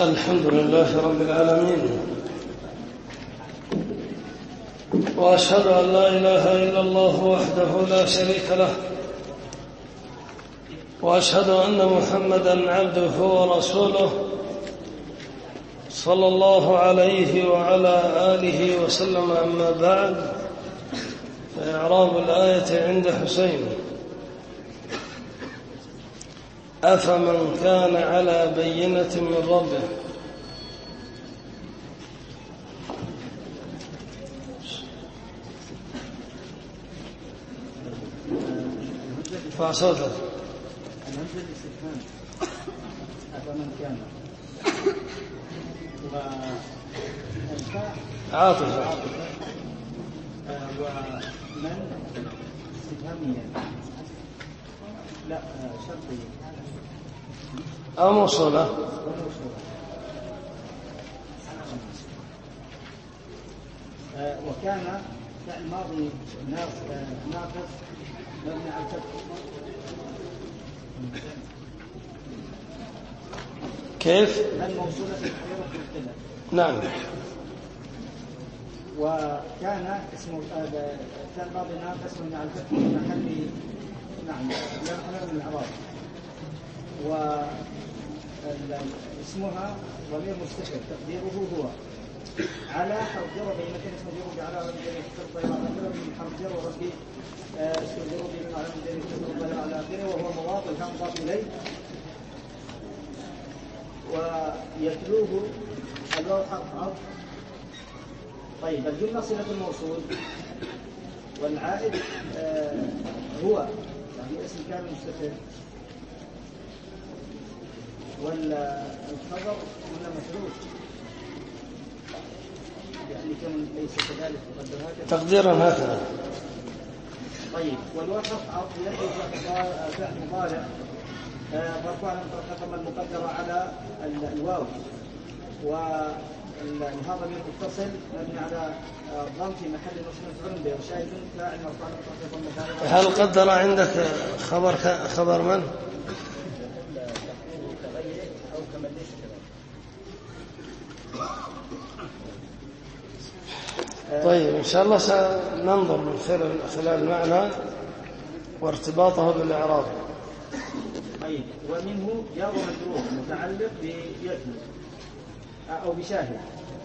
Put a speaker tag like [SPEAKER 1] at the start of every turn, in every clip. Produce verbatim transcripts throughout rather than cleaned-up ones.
[SPEAKER 1] الحمد لله رب العالمين، وأشهد أن لا إله إلا الله وحده لا شريك له، وأشهد أن محمدًا عبده ورسوله صلى الله عليه وعلى آله وسلم. أما بعد، فإعراب الآية عند حسين: أفمن كان على بينة من ربه فصوته
[SPEAKER 2] أفمن كان
[SPEAKER 1] عاطفة
[SPEAKER 2] ومن استفهامية لا شرطية
[SPEAKER 1] أو موصولة.
[SPEAKER 2] وكان فعل ماضي ناقص مبني على الفتح.
[SPEAKER 1] كيف؟
[SPEAKER 2] الموصولة في الحقيقة مبتدأ.
[SPEAKER 1] نعم.
[SPEAKER 2] وكان اسمه فعل ماضي ناقص مبني على الفتح في محل نعم لا محل من الإعراب. واسمها ضمير مستتر تقديره هو على حرف جر بينة اسم جر على رب جر كسر طيب على آخره من حرف جر ورب اسم جر بينة على رب جر كسر طيب على آخره وهو مضاف والكلام مضاف إليه. ويتلوه الواو حرف عطف. طيب الجملة صلة الموصول والعائد آه هو يعني اسم كان مستتر والخبر من مفعول يعني كان ليس كذلك تقدر هكذا
[SPEAKER 1] تقديرا هكذا.
[SPEAKER 2] طيب والوصف عطف يأتي فعل مضارع مرفوع على الخطأ المقدرة على الواو وهذا المتصل مبني على ضم في محل نصب مفعول به وشاهد فاعل مرفوع على الخطأ.
[SPEAKER 1] هل قدر عندك خبر خبر من؟ طيب إن شاء الله سننظر من خلال المعنى وارتباطه بالإعراب.
[SPEAKER 2] طيب ومنه جار ومجرور متعلق بيتلو أو بشاهد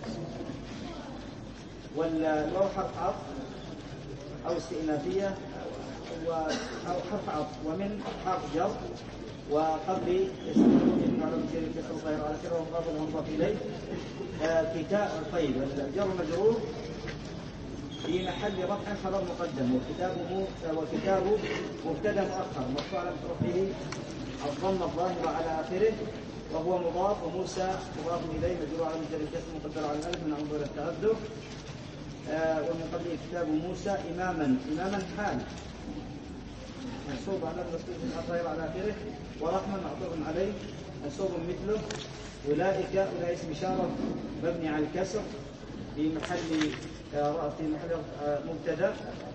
[SPEAKER 2] والواو حرف عطف أو استئنافية أو حرف عطف ومن حرف جر وقبل اسم على مجرور كسر ظاهر على كره ومضاف له مضاف إليه. كتاب طيب الجر مجرور في محل رفع خبر مقدم وكتابه وكتابه مبتدا مؤخر مرفوع على رفعه الضم الظاهر على آخره وهو مضاف وموسى مضاف إليه مجرور على مجرور كسر مقدر على الألف من عنظر التعذر. ومن قبله كتاب موسى إماما إماما حال منصوب على المسلوب الظاهر على آخره ورحمة معطوف عليه منصوب مثله. أولئك أولئك اسم إشارة مبني على الكسر في محل في محل مبتدا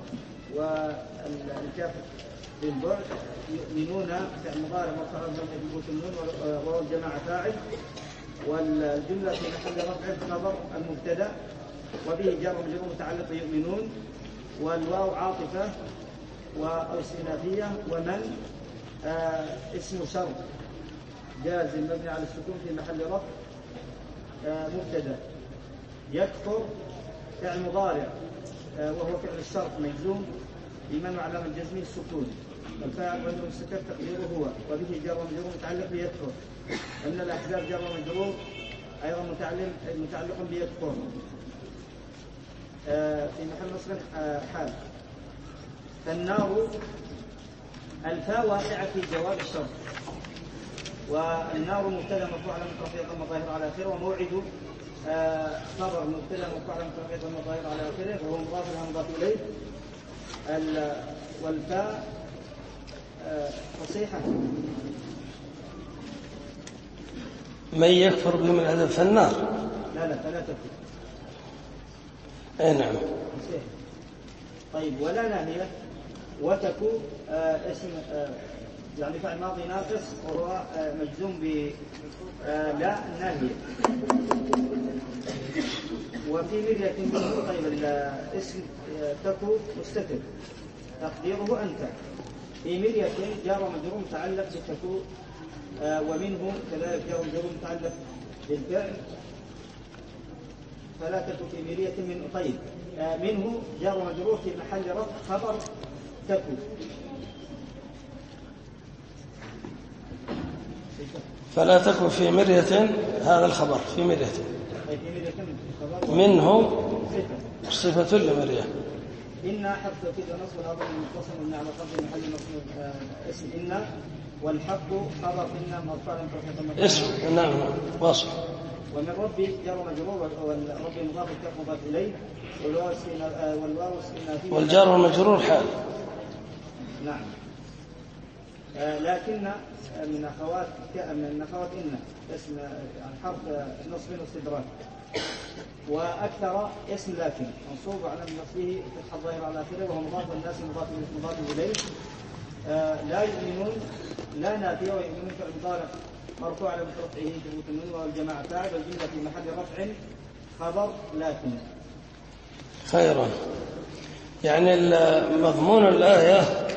[SPEAKER 2] والكاف للبعد يؤمنون فعل مضارع مرفوع بثبوت النون وهو الجماعة فاعل والجملة في محل رفع خبر المبتدا وبه جار ومجرور متعلق يؤمنون والواو عاطفة أو استئنافية ومن آه اسم شرط جازم مبني على السكون في محل رفع آه مبتدا. يكفر فعل مضارع آه وهو فعل الشرط مجزوم بمن علامة الجزم السكون والفاعل غير مستتر تقديره هو وبه جار ومجرور متعلق بيكفر. ومن الأحزاب جار ومجرور أيضا متعلق متعلق بيكفر آه في محل نصب آه حال. فالنار الفاء واقعة في جواب الشرط والنار مبتدا مرفوع على مترفيق المظاهر على آخره وموعد آه خبر مبتدا مرفوع على مترفيق المظاهر على آخره وهو مضاف لها مضاف إليه. والفاء آه فصيحة
[SPEAKER 1] من يكفر بهم العذاب فالنار
[SPEAKER 2] لا لا فلا تكفر.
[SPEAKER 1] اي نعم.
[SPEAKER 2] طيب ولا ناهية وتكو آه اسم آه يعني فعل ماضي ناقص وهو مجزوم ب لا ناهية. وفي مرية منه طيب الاسم تكو مستتر تقديره أنت. في مرية جار ومجرور متعلق بتكو، ومنه كذلك جار ومجرور متعلق بالفعل فلا تكو في مرية منه. طيب منه جار ومجرور في محل رفع خبر تكو.
[SPEAKER 1] فلا تكن في مرية، هذا الخبر في مرية، منه صفة لمرية.
[SPEAKER 2] إن حرف توكيد ونصب الأمر المتصل من على قدر محل نصب اسم إن، والحق خبر إن مرفوع مرفوع
[SPEAKER 1] اسم نعم واصل.
[SPEAKER 2] ومن ربي جار مجرور، والرب مضاف الكاف مضاف إليه، والواو استئنافية
[SPEAKER 1] والجار والمجرور حال.
[SPEAKER 2] نعم. آه لكن من أخوات من أخوات إن اسم يعني حرف نصب واستدراك، وأكثر اسم لكن منصوب على نصبه فتح الظاهر على آخره وهو مضاف والناس مضاف مضاف إليه. آه لا يؤمنون لا نافية، ويؤمنون فعل مضارع مرفوع على رفعه ثبوت النون والجماعة فاعل، والجملة في محل رفع خبر لكن.
[SPEAKER 1] خيرا. يعني مضمون الآية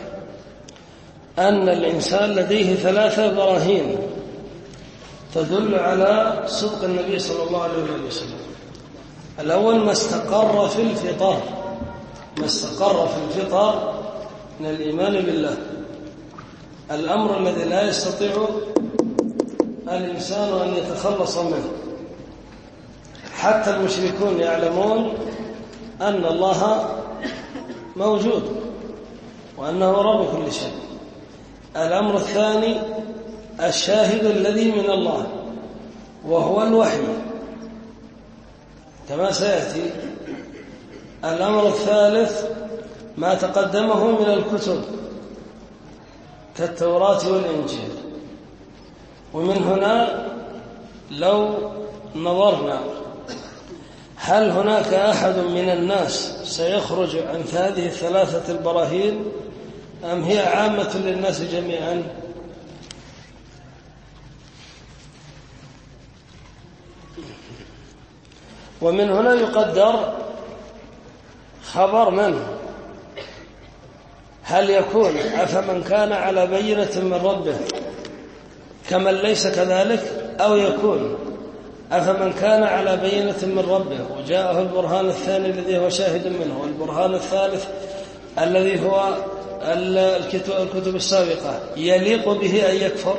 [SPEAKER 1] أن الإنسان لديه ثلاثة براهين تدل على صدق النبي صلى الله عليه وسلم. الأول ما استقر في الفطر، ما استقر في الفطر من الإيمان بالله، الأمر الذي لا يستطيع الإنسان أن يتخلص منه. حتى المشركون يعلمون أن الله موجود وأنه رب كل شيء. الأمر الثاني الشاهد الذي من الله وهو الوحي كما سيأتي. الأمر الثالث ما تقدمه من الكتب كالتوراة والإنجيل. ومن هنا لو نظرنا هل هناك أحد من الناس سيخرج عن هذه الثلاثة البراهين أم هي عامة للناس جميعا؟ ومن هنا يقدر خبر منه، هل يكون أفمن كان على بينة من ربه كمن ليس كذلك، أو يكون أفمن كان على بينة من ربه وجاءه البرهان الثاني الذي هو شاهد منه، والبرهان الثالث الذي هو الكتب السابقة، يليق به أن يكفر؟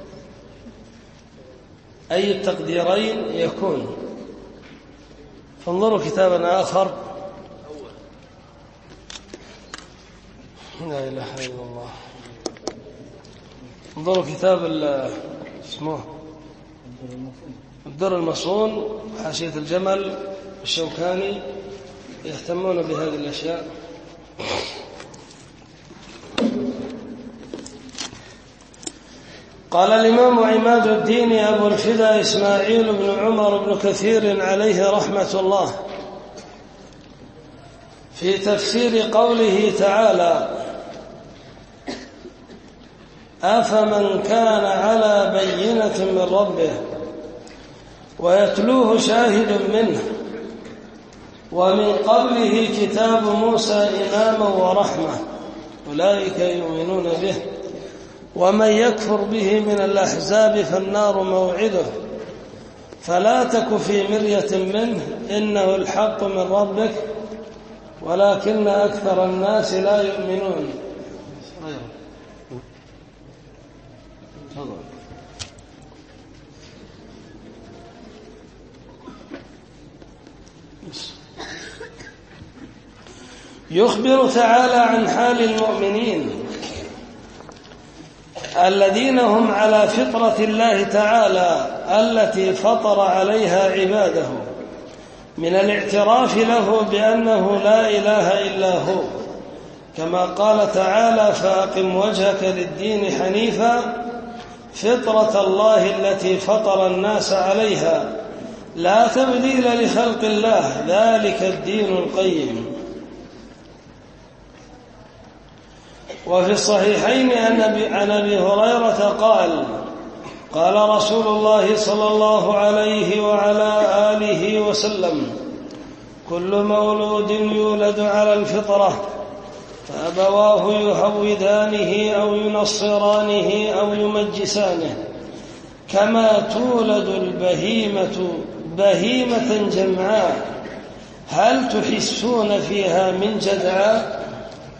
[SPEAKER 1] أي التقديرين يكون؟ فانظروا كتابنا آخر، لا إله إلا الله، انظروا كتاب اسمه الدر المصون حاشية الجمل الشوكاني، يهتمون بهذه الأشياء. قال الإمام عماد الدين أبو الفدا إسماعيل بن عمر بن كثير عليه رحمة الله في تفسير قوله تعالى: أفمن كان على بينة من ربه ويتلوه شاهد منه ومن قبله كتاب موسى إماما ورحمة أولئك يؤمنون به ومن يكفر به من الأحزاب فالنار موعده فلا تك في مرية منه إنه الحق من ربك ولكن أكثر الناس لا يؤمنون. يخبر تعالى عن حال المؤمنين الذين هم على فطرة الله تعالى التي فطر عليها عباده من الاعتراف له بأنه لا إله إلا هو، كما قال تعالى: فأقم وجهك للدين حنيفا فطرة الله التي فطر الناس عليها لا تبديل لخلق الله ذلك الدين القيم. وفي الصحيحين عن أبي هريرة قال قال رسول الله صلى الله عليه وعلى آله وسلم كل مولود يولد على الفطرة فأبواه يهودانه أو ينصرانه أو يمجسانه كما تولد البهيمة بهيمة جمعاء هل تحسون فيها من جدعاء؟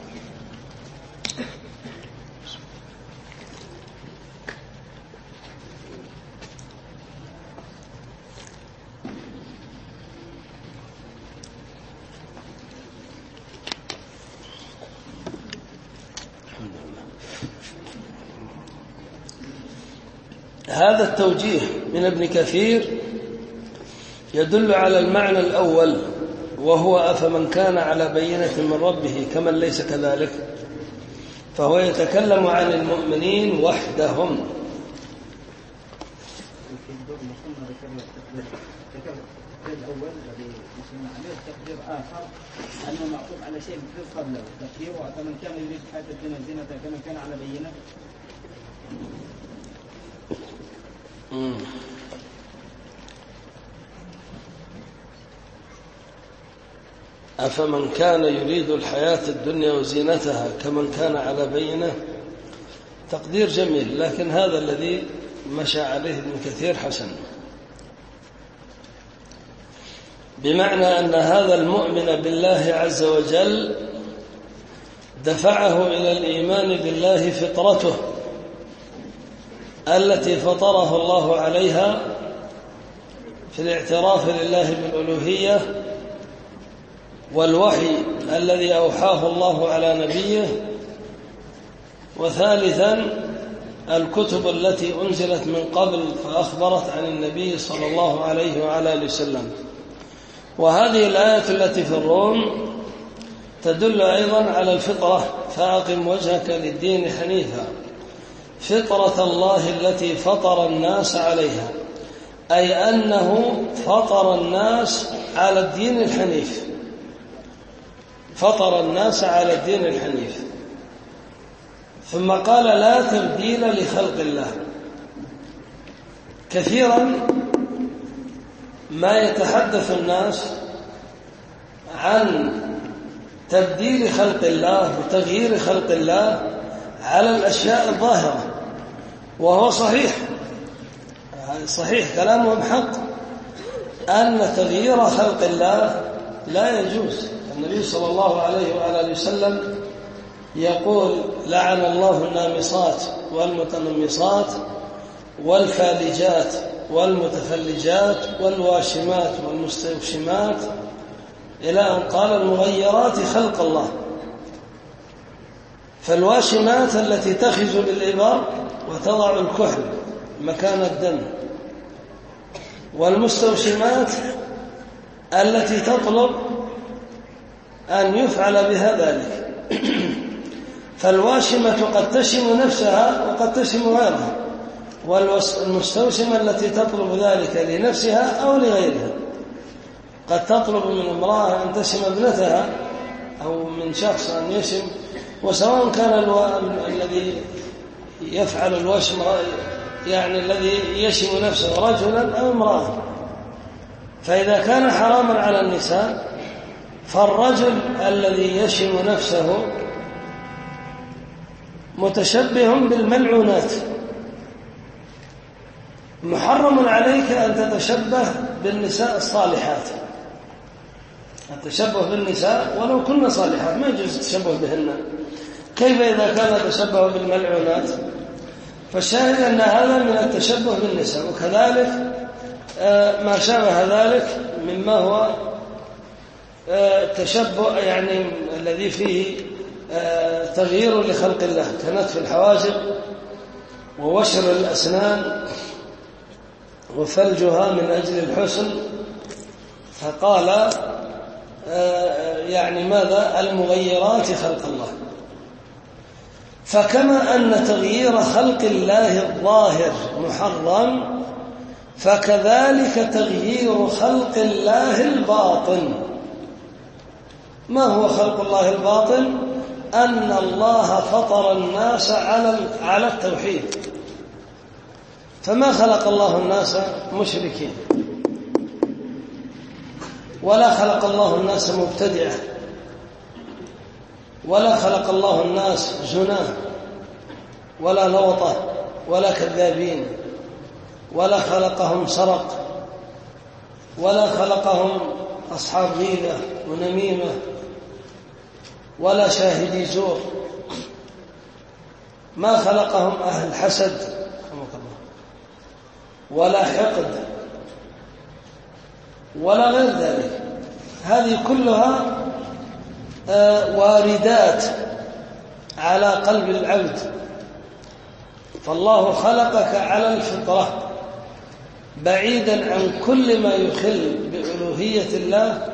[SPEAKER 1] هذا التوجيه من ابن كثير يدل على المعنى الأول، وهو أفمن كان على بينة من ربه كمن ليس كذلك، فهو يتكلم عن المؤمنين وحدهم.
[SPEAKER 2] الأول الذي يسمى عليه تقدير آخر أنه معطوف على شيء مثل قبله، تقديره فمن كان يريد حياة الدنيا زينة كمن كان على بينة.
[SPEAKER 1] أفمن كان يريد الحياة الدنيا وزينتها كمن كان على بينة، تقدير جميل، لكن هذا الذي مشى عليه ابن كثير حسن، بمعنى أن هذا المؤمن بالله عز وجل دفعه إلى الإيمان بالله فطرته التي فطره الله عليها في الاعتراف لله بالألوهية، والوحي الذي أوحاه الله على نبيه، وثالثا الكتب التي أنزلت من قبل فأخبرت عن النبي صلى الله عليه وعلى آله وسلم. وهذه الآية التي في الروم تدل أيضا على الفطرة، فأقم وجهك للدين حنيفا فطرة الله التي فطر الناس عليها، أي أنه فطر الناس على الدين الحنيف، فطر الناس على الدين الحنيف. ثم قال لا تبديل لخلق الله. كثيرا ما يتحدث الناس عن تبديل خلق الله وتغيير خلق الله على الأشياء الظاهرة، وهو صحيح صحيح كلامهم حق أن تغيير خلق الله لا يجوز. النبي صلى الله عليه وآله وسلم يقول لعن الله النامصات والمتنمصات والفالجات والمتفلجات والواشمات والمستوشمات، إلى أن قال المغيرات خلق الله. فالواشمات التي تخز بالإبر وتضع الكحل مكان الدم، والمستوشمات التي تطلب أن يفعل بها ذلك. فالواشمة قد تشم نفسها وقد تشم غيرها، والمستوشمة التي تطلب ذلك لنفسها أو لغيرها. قد تطلب من امرأة أن تشم ابنتها أو من شخص أن يشم، وسواء كان الو... الذي يفعل الوشم يعني الذي يشم نفسه رجلا أو امرأة. فإذا كان حراما على النساء، فالرجل الذي يشم نفسه متشبه بالملعونات. محرم عليك أن تتشبه بالنساء الصالحات، التشبه بالنساء ولو كن صالحات ما يجوز التشبه بهن. كيف إذا كان التشبه بالملعونات؟ فالشاهد أن هذا من التشبه بالنساء. وكذلك ما شابه ذلك مما هو تشبه يعني الذي فيه تغيير لخلق الله، كنتف الحواجب ووشر الأسنان وفلجها من أجل الحسن. فقال يعني ماذا؟ المغيرات خلق الله. فكما أن تغيير خلق الله الظاهر محرم، فكذلك تغيير خلق الله الباطن. ما هو خلق الله الباطن؟ أن الله فطر الناس على على التوحيد، فما خلق الله الناس مشركين، ولا خلق الله الناس مبتدعة، ولا خلق الله الناس زناه، ولا لوطة، ولا كذابين، ولا خلقهم سرق، ولا خلقهم أصحاب غيبة ونميمة، ولا شاهدي زور، ما خلقهم أهل حسد ولا حقد ولا غير ذلك. هذه كلها واردات على قلب العبد. فالله خلقك على الفطرة بعيدا عن كل ما يخل بألوهية الله،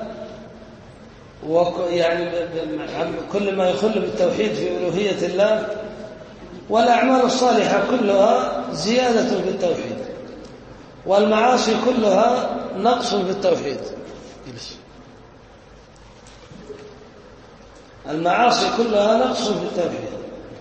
[SPEAKER 1] ويعني عن كل ما يخل بالتوحيد في ألوهية الله، والأعمال الصالحة كلها زيادة في التوحيد، والمعاصي كلها نقص في التوحيد. المعاصي كلها نقص في التوحيد.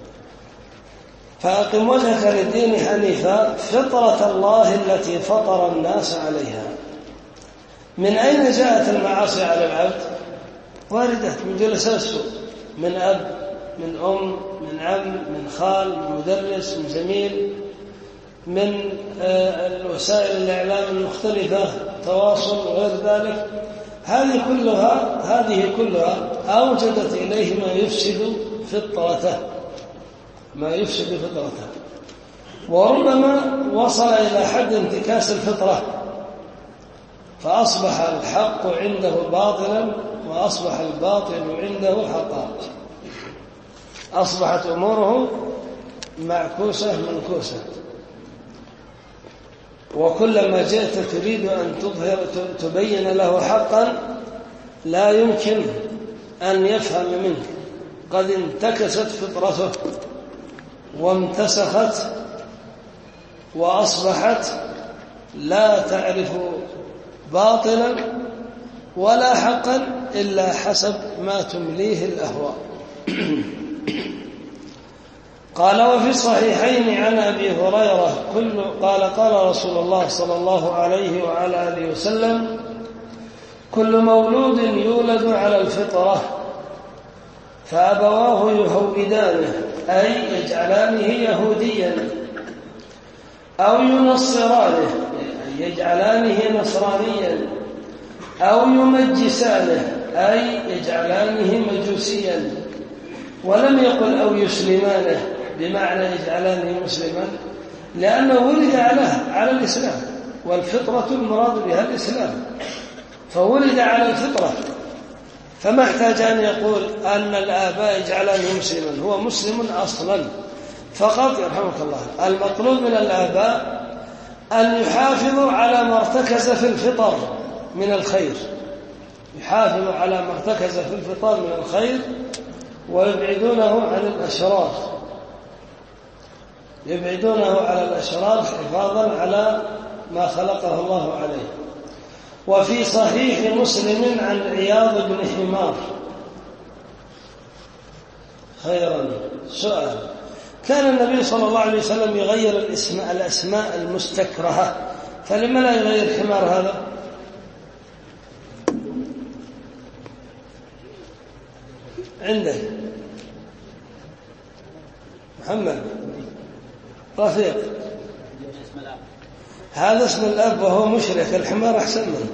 [SPEAKER 1] فأقم وجهك للدين حنيفا فطرة الله التي فطر الناس عليها. من أين جاءت المعاصي على العبد؟ واردات من جلساء السوء، من أب، من أم، من عم، من خال، من مدرس، من زميل، من الوسائل الإعلام المختلفة، تواصل وغير ذلك. هذه كلها هذه كلها أوجدت إليه ما يفسد فطرته ما يفسد فطرته وربما وصل إلى حد انتكاس الفطرة، فأصبح الحق عنده باطلا وأصبح الباطل عنده حقا، أصبحت أموره معكوسة منكوسة. وكلما جئت تريد أن تظهر تبين له حقا لا يمكن أن يفهم منك، قد انتكست فطرته وامتسخت وأصبحت لا تعرف باطلا ولا حقا إلا حسب ما تمليه الأهواء. قال وفي الصحيحين عن أبي هريرة كل قال قال رسول الله صلى الله عليه وعلى آله وسلم: كل مولود يولد على الفطرة فأبواه يهودانه أي يجعلانه يهوديا أو ينصرانه أي يجعلانه نصرانيا أو يمجسانه أي يجعلانه مجوسيا. ولم يقل أو يسلمانه بمعنى يجعلانه مسلما، لأنه ولد على على الإسلام، والفطرة المراد بها الإسلام، فولد على الفطرة، فما احتاج أن يقول أن الآباء يجعلانه مسلما، هو مسلم أصلا فقط. يرحمك الله. المطلوب من الآباء أن يحافظوا على ما ارتكز في الفطر من الخير، يحافظوا على ما ارتكز في الفطر من الخير ويبعدونه عن الأشرار، يبعدونه على الأشرار حفاظا على ما خلقه الله عليه. وفي صحيح مسلم عن عياض بن حمار خيرا سؤال: كان النبي صلى الله عليه وسلم يغير الاسماء, الأسماء المستكرهة، فلما لا يغير حمار هذا؟ عنده محمد رفيق، هذا اسم الأب وهو مشرك، الحمار أحسن منه.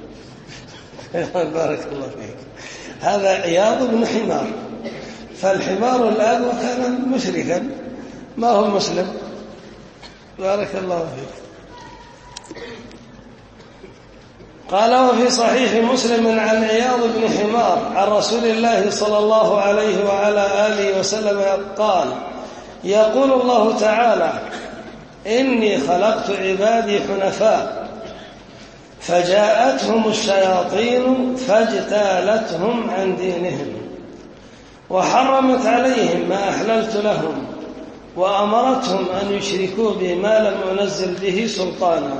[SPEAKER 1] بارك الله فيك. هذا عياض بن حمار، فالحمار الآب وكان مشركا ما هو مسلم. بارك الله فيك. قال وفي صحيح مسلم عن عياض بن حمار عن رسول الله صلى الله عليه وعلى آله وسلم قال: يقول الله تعالى: إني خلقت عبادي حنفاء فجاءتهم الشياطين فاجتالتهم عن دينهم وحرمت عليهم ما أحللت لهم وأمرتهم أن يشركوا به ما لم أنزل به سلطانا.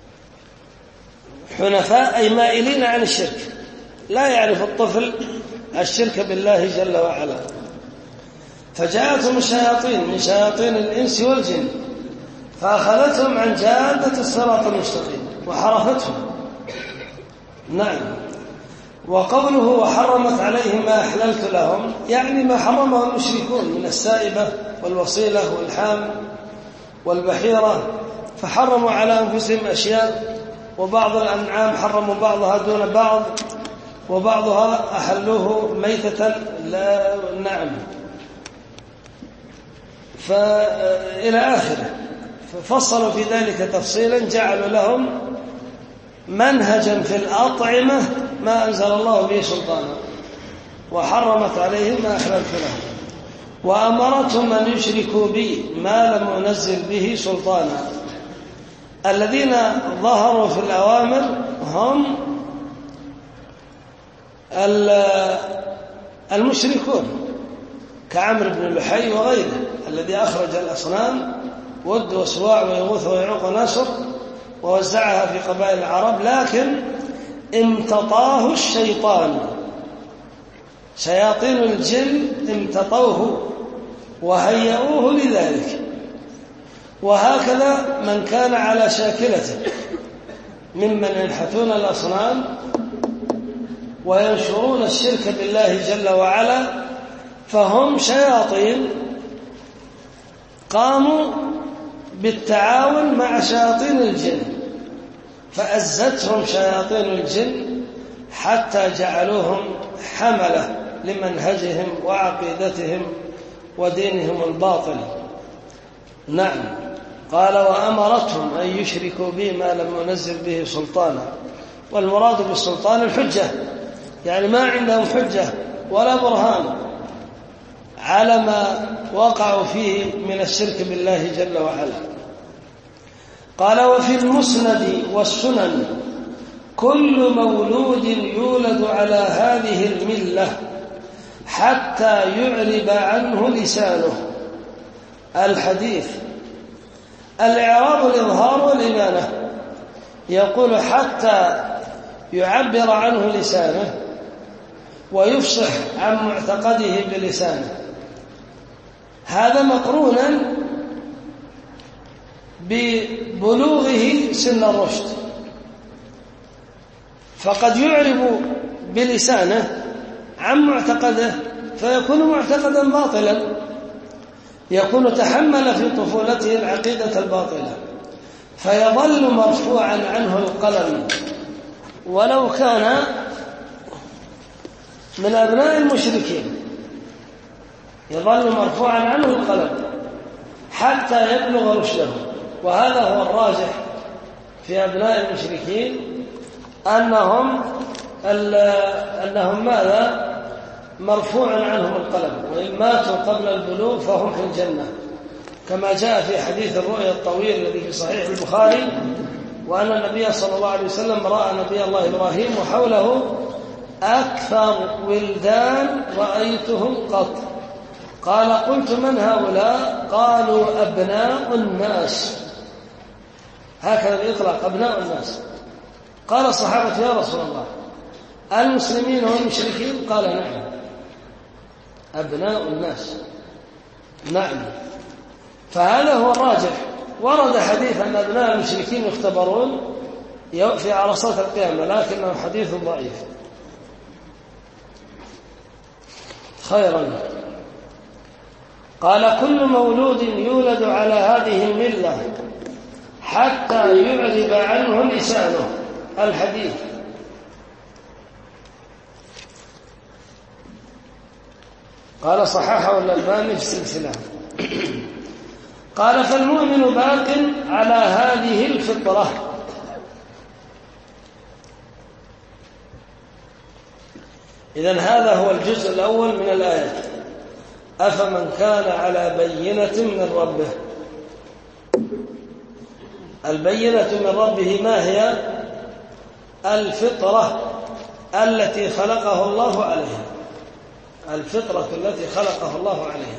[SPEAKER 1] حنفاء أي مائلين عن الشرك. لا يعرف الطفل الشرك بالله جل وعلا. فجاءتهم الشياطين من شياطين الإنس والجن فأخذتهم عن جادة الصراط المستقيم وحرفتهم. نعم. وقوله وحرمت عليهم ما أحللت لهم يعني ما حرمه المشركون من السائبة والوصيلة والحام والبحيرة، فحرموا على أنفسهم أشياء، وبعض الأنعام حرموا بعضها دون بعض، وبعضها أحلوه ميتة. لا نعم. فإلى آخره. ففصلوا في ذلك تفصيلا، جعلوا لهم منهجا في الأطعمة ما أنزل الله به سلطانا، وحرمت عليهم ما أحللت لهم، وأمرتهم أن يشركوا بي ما لم أنزل به سلطانا. الذين ظهروا في الأوامر هم المشركون كعمرو بن لحي وغيره الذي أخرج الأصنام ود وسواع ويغوث ويعوق ونسر ووزعها في قبائل العرب، لكن امتطاه الشيطان. شياطين الجن امتطوه وهيئوه لذلك. وهكذا من كان على شاكلته ممن ينحتون الأصنام وينشرون الشرك بالله جل وعلا، فهم شياطين قاموا بالتعاون مع شياطين الجن، فأزتهم شياطين الجن حتى جعلوهم حملة لمنهجهم وعقيدتهم ودينهم الباطل. نعم. قال وأمرتهم أن يشركوا بي ما لم أنزل به سلطانا، والمراد بالسلطان الحجة، يعني ما عندهم حجة ولا برهان على ما وقعوا فيه من الشرك بالله جل وعلا. قال وفي المسند والسنن كل مولود يولد على هذه الملة حتى يعرب عنه لسانه. الحديث الإعراب الإظهار والإبانة، يقول حتى يعبر عنه لسانه ويفصح عن معتقده بلسانه. هذا مقرونا ببلوغه سن الرشد، فقد يعرب بلسانه عن معتقده فيكون معتقدا باطلا، يكون تحمل في طفولته العقيدة الباطلة فيظل مرفوعا عنه القلم، ولو كان من أبناء المشركين يظل مرفوعا عنه القلم حتى يبلغ رشده. وهذا هو الراجح في أبناء المشركين، أنهم أنهم ماذا مرفوع عنهم القلم، وإن ماتوا قبل البلوغ فهم في الجنة، كما جاء في حديث الرؤيا الطويل الذي في صحيح البخاري، وأن النبي صلى الله عليه وسلم رأى نبي الله إبراهيم وحوله أكثر ولدان رأيتهم قط. قال قلت من هؤلاء؟ قالوا أبناء الناس، هكذا بإطلاق أبناء الناس. قال الصحابة يا رسول الله المسلمين والمشركين؟ قال نعم أبناء الناس. نعم. فهذا هو الراجح. ورد حديث أن أبناء المشركين يختبرون في عرصات القيامة، لكنه حديث ضعيف. خيرا. قال كل مولود يولد على هذه الملة حتى يعرب عنه لسانه. الحديث قال صححه الألباني في السلسلة. قال فالمؤمن باق على هذه الفطرة. إذن هذا هو الجزء الأول من الآية. أفمن كان على بينة من ربه. البينة من ربه ما هي؟ الفطرة التي خلقه الله عليها، الفطرة التي خلقه الله عليها.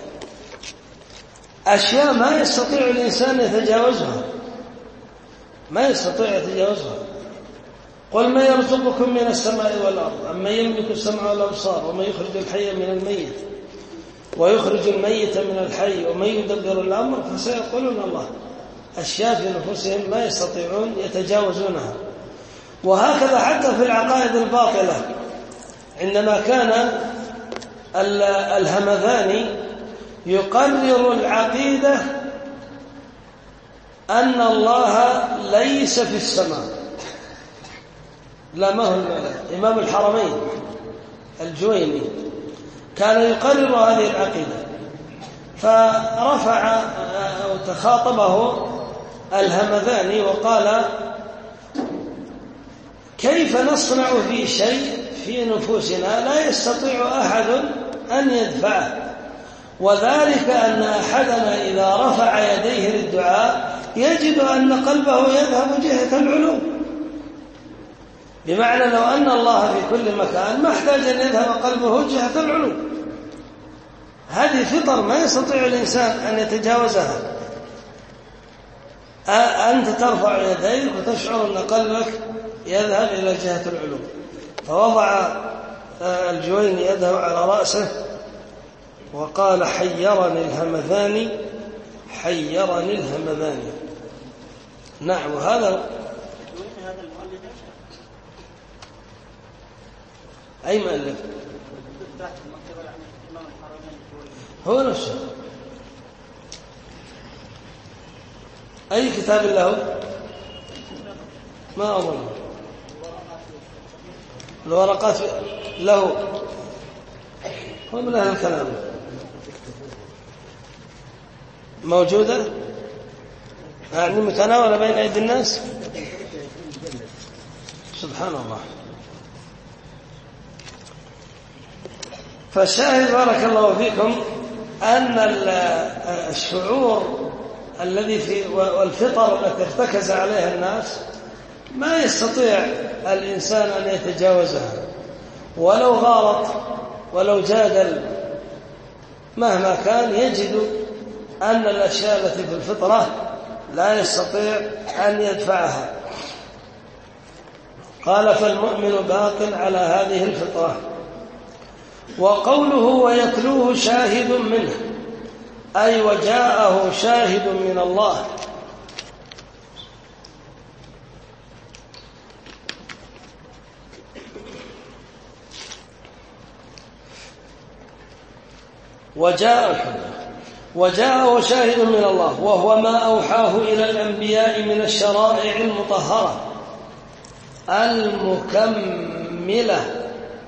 [SPEAKER 1] أشياء ما يستطيع الإنسان يتجاوزها، ما يستطيع يتجاوزها. قل من يرزقكم من السماء والأرض أمن يملك السمع والأبصار ومن يخرج الحي من الميت ويخرج الميت من الحي ومن يدبر الأمر فسيقولون الله. أشياء في نفوسهم ما يستطيعون يتجاوزونها. وهكذا حتى في العقائد الباطلة عندما كان الهمذاني يقرر العقيدة أن الله ليس في السماء، لا ما هو إمام الحرمين الجويني كان يقرر هذه العقيدة، فرفع أو تخاطبه الهمذاني وقال كيف نصنع في شيء في نفوسنا لا يستطيع أحد أن يدفعه، وذلك أن أحدنا إذا رفع يديه للدعاء يجد أن قلبه يذهب جهة العلو، بمعنى لو أن الله في كل مكان ما احتاج أن يذهب قلبه جهة العلو. هذه فطر ما يستطيع الإنسان أن يتجاوزها. أنت ترفع يديك وتشعر أن قلبك يذهب إلى جهة العلو. فوضع الجويني يده على رأسه وقال حيرني الهمذاني حيرني الهمذاني. نعم. وهذا أي مؤلف هو نفسه. أي كتاب له ما أظن الورقات له هو من أهل الكلام موجودة يعني متناولة بين أيدي الناس. سبحان الله. فالشاهد بارك الله فيكم أن الشعور الذي في والفطر التي ارتكز عليها الناس ما يستطيع الإنسان أن يتجاوزها، ولو غارت ولو جادل مهما كان يجد أن الأشياء التي في الفطرة لا يستطيع أن يدفعها. قال فالمؤمن باق على هذه الفطرة. وقوله ويتلوه شاهد منه أي وجاءه شاهد من الله. وجاءه وجاءه شاهد من الله وهو ما أوحاه إلى الأنبياء من الشرائع المطهرة المكملة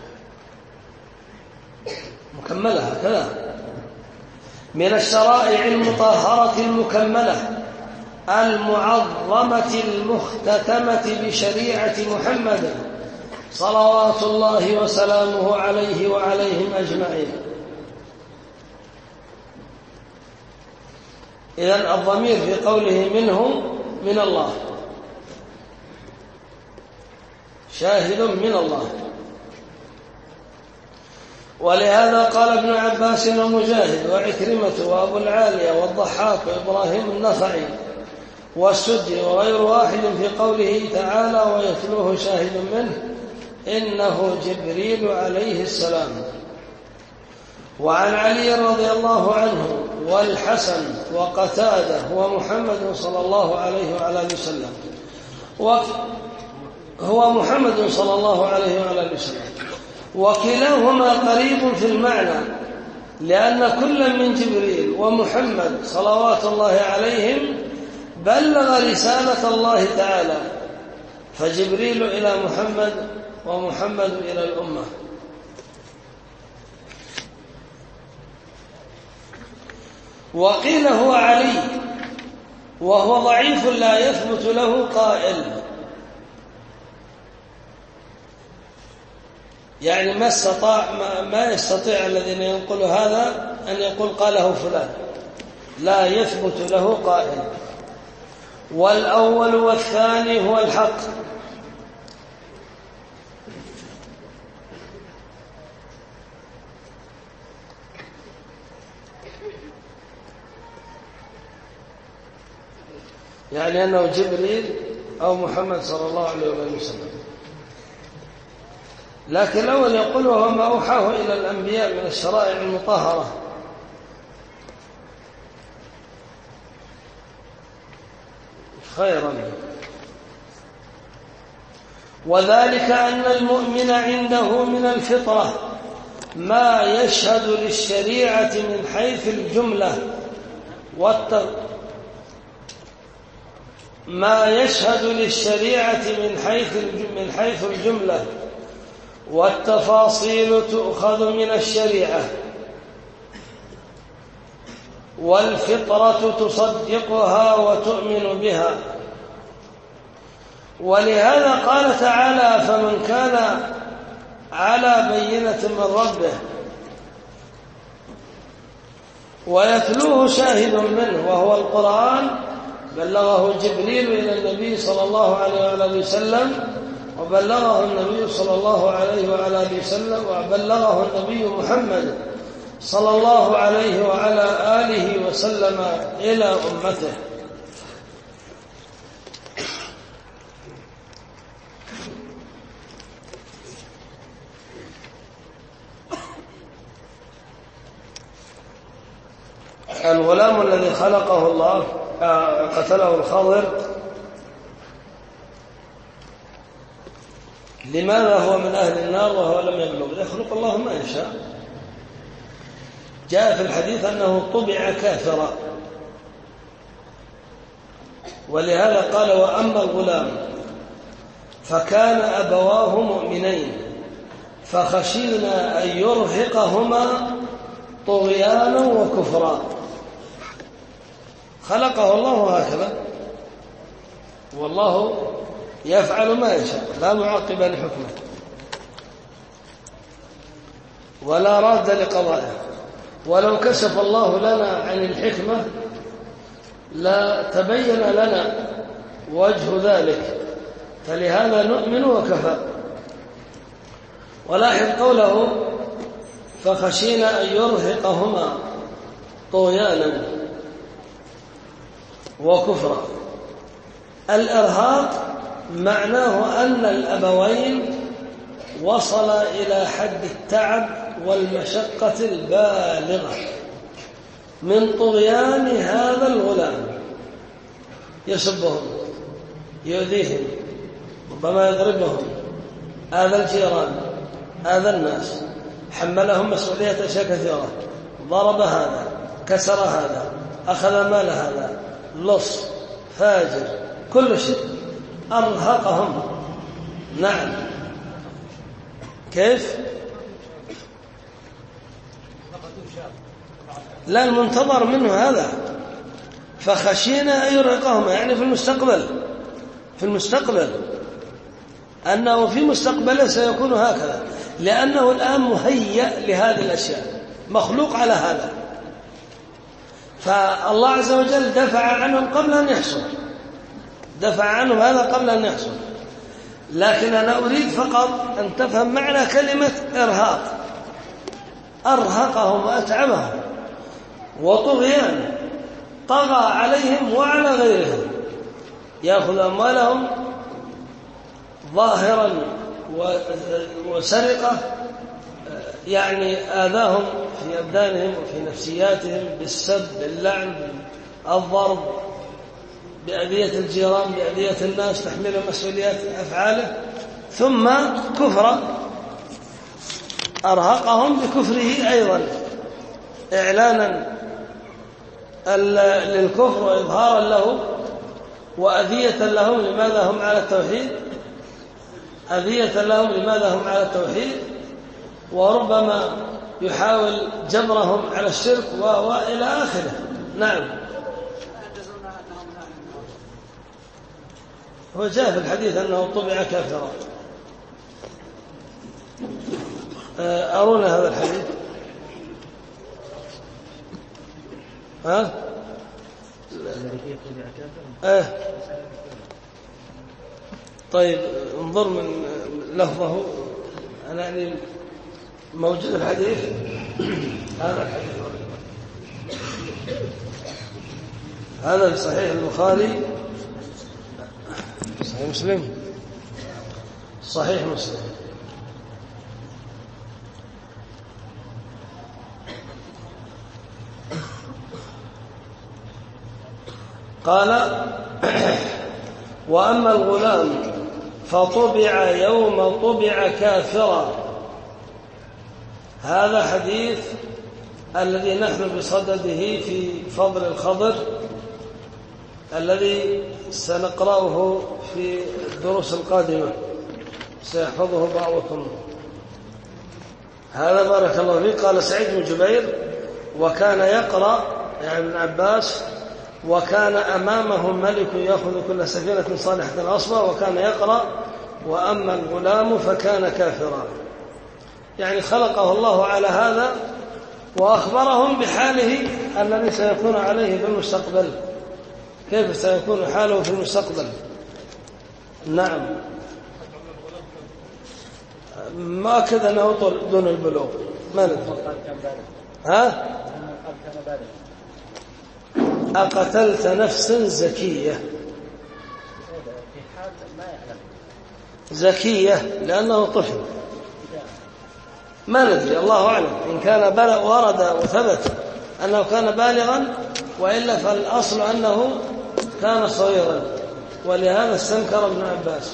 [SPEAKER 1] مكملة هكذا من الشرائع المطهرة المكملة المعظمة المختتمة بشريعة محمد صلوات الله وسلامه عليه وعليهم أجمعين. إذن الضمير في قوله منه من الله شاهد من الله. ولهذا قال ابن عباس ومجاهد وعكرمة وأبو العالية والضحاك وإبراهيم النخعي والسدي وغير واحد في قوله تعالى ويتلوه شاهد منه إنه جبريل عليه السلام. وعن علي رضي الله عنه والحسن وقتادة ومحمد صلى الله عليه وعلى آله وسلم وهو محمد صلى الله عليه وعلى آله وسلم وكلاهما قريب في المعنى لأن كل من جبريل ومحمد صلوات الله عليهم بلغ رسالة الله تعالى، فجبريل إلى محمد ومحمد إلى الأمة. وقيل هو علي وهو ضعيف لا يثبت له قائل، يعني ما استطاع ما يستطيع الذين ينقل هذا أن يقول قاله فلان، لا يثبت له قائل. والأول والثاني هو الحق. يعني أنه جبريل أو محمد صلى الله عليه وسلم. لكن الأول يقول وهو ما أوحاه إلى الأنبياء من الشرائع المطهرة. خيرا. وذلك أن المؤمن عنده من الفطرة ما يشهد للشريعة من حيث الجملة والت... ما يشهد للشريعة من حيث من حيث الجملة والتفاصيل تؤخذ من الشريعة، والفطرة تصدقها وتؤمن بها. ولهذا قال تعالى: فمن كان على بينة من ربه ويتلوه شاهد منه وهو القرآن بلغه جبريل إلى النبي صلى الله عليه وآله وسلم، وبلغه النبي صلى الله عليه وآله وسلم، وبلغه النبي محمد صلى الله عليه وعلى آله وسلم إلى أمته. الغلام الذي خلقه الله قتله الخضر، لماذا هو من أهل النار وهو لم يبلغ؟ يخلق الله ما يشاء. جاء في الحديث أنه طبع كافرا، ولهذا قال: وأما الغلام فكان أبواه مؤمنين فخشينا أن يرهقهما طغيانا وكفرا. خلقه الله هكذا، والله يفعل ما يشاء، لا معقب لحكمه ولا راد لقضائه. ولو كشف الله لنا عن الحكمة لا تبين لنا وجه ذلك، فلهذا نؤمن وكفى. ولاحظ قوله: فخشينا أن يرهقهما طغيانا وكفرا. الإرهاق معناه أن الأبوين وصل إلى حد التعب والمشقة البالغة من طغيان هذا الغلام، يسبهم، يؤذيهم، ربما يضربهم، آذى الجيران، آذى الناس، حملهم مسؤولية أشياء كثيرة، ضرب هذا، كسر هذا، أخذ مال هذا، لص، فاجر، كل شيء، أرهقهم. نعم. كيف؟ لا، المنتظر منه هذا. فخشينا أن يرهقهما، يعني في المستقبل، في المستقبل أنه في مستقبله سيكون هكذا، لأنه الآن مهيأ لهذه الأشياء، مخلوق على هذا. فالله عز وجل دفع عنهم قبل أن يحصل، دفع عنهم هذا قبل أن يحصل. لكن أنا أريد فقط أن تفهم معنى كلمة إرهاق. أرهقهم وأتعبهم، وطغيان، طغى عليهم وعلى غيرهم، يأخذ أموالهم ظاهرا وسرقة، يعني آذاهم في أبدانهم وفي نفسياتهم بالسب، باللعن، بالضرب، بأذية الجيران، بأذية الناس، تحمل مسؤوليات أفعاله. ثم كفر، أرهقهم بكفره أيضا، إعلانا للكفر وإظهارا له وأذية لهم لماذا هم على التوحيد، أذية لهم لماذا هم على التوحيد، وربما يحاول جبرهم على الشرك وإلى آخره. نعم. هو جاء في الحديث أنه طبع كافرا. أرونا هذا الحديث. ها؟ اه طيب، انظر من لفظه. أنا يعني موجود الحديث. هذا الحديث هذا في صحيح البخاري، صحيح مسلم، صحيح مسلم. قال وأما الغلام فطبع يوم طبع كافرا. هذا حديث الذي نحن بصدده في فضل الخضر الذي سنقرأه في الدروس القادمة، سيحفظه بعضكم. هذا بارك الله فيه. قال سعيد بن جبير وكان يقرأ يعني ابن عباس وكان أمامه ملك يأخذ كل سفينة صالحة أصبا وكان يقرأ وأما الغلام فكان كافرا، يعني خلقه الله على هذا وأخبرهم بحاله الذي سيكون عليه في المستقبل، كيف سيكون حاله في المستقبل. نعم، ما كذا أنه دون البلوغ، ما ندري. ها؟ أقتلت نفسا زكية، زكية لأنه طفل، ما ندري، الله أعلم. إن كان بلغ ورد وثبت أنه كان بالغا، وإلا فالأصل أنه كان صغيرا، ولهذا استنكر ابن عباس.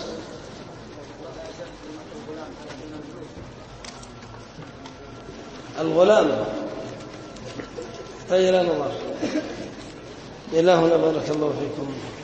[SPEAKER 1] الغلام طيب لا نظر. إلهنا بارك الله فيكم.